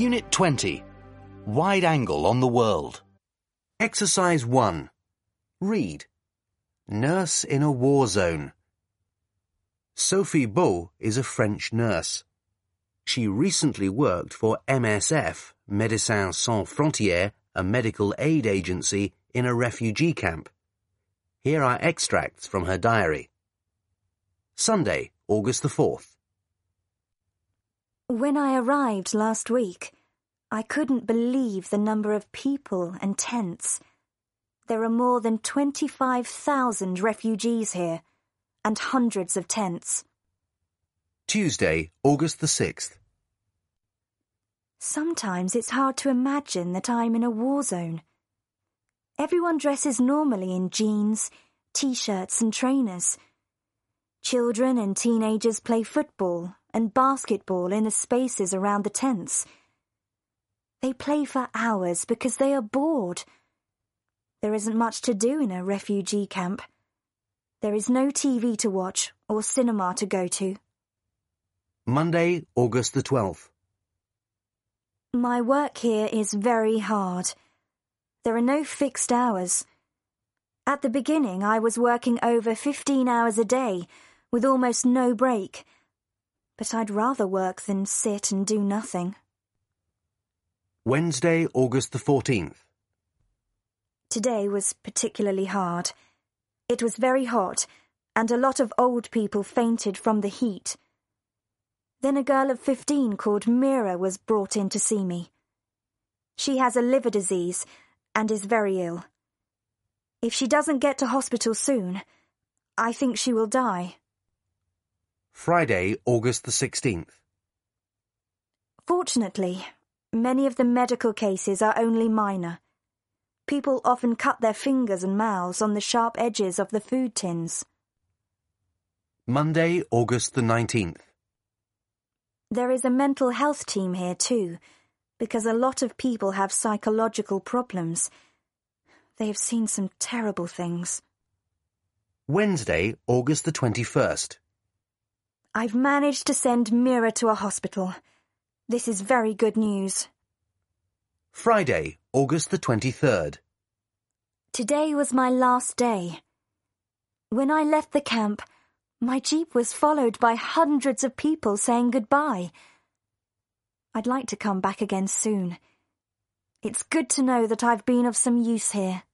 Unit 20. Wide angle on the world. Exercise 1. Read. Nurse in a war zone. Sophie Beau is a French nurse. She recently worked for MSF, Médecins Sans Frontières, a medical aid agency in a refugee camp. Here are extracts from her diary. Sunday, August the 4th. When I arrived last week, I couldn't believe the number of people and tents. There are more than 25,000 refugees here, and hundreds of tents. Tuesday, August the 6th. Sometimes it's hard to imagine that I'm in a war zone. Everyone dresses normally in jeans, t-shirts and trainers. Children and teenagers play football and basketball in the spaces around the tents. They play for hours because they are bored. There isn't much to do in a refugee camp. There is no TV to watch or cinema to go to. Monday, August the 12th. My work here is very hard. There are no fixed hours. At the beginning, I was working over 15 hours a day, with almost no break. But I'd rather work than sit and do nothing. Wednesday, August the 14th. Today was particularly hard. It was very hot, and a lot of old people fainted from the heat. Then a girl of 15 called Mira was brought in to see me. She has a liver disease and is very ill. If she doesn't get to hospital soon, I think she will die. Friday, August the 16th. Fortunately, many of the medical cases are only minor. People often cut their fingers and mouths on the sharp edges of the food tins. Monday, August the 19th. There is a mental health team here too, because a lot of people have psychological problems. They have seen some terrible things. Wednesday, August the 21st. I've managed to send Mira to a hospital. This is very good news. Friday, August the 23rd. Today was my last day. When I left the camp, my jeep was followed by hundreds of people saying goodbye. I'd like to come back again soon. It's good to know that I've been of some use here.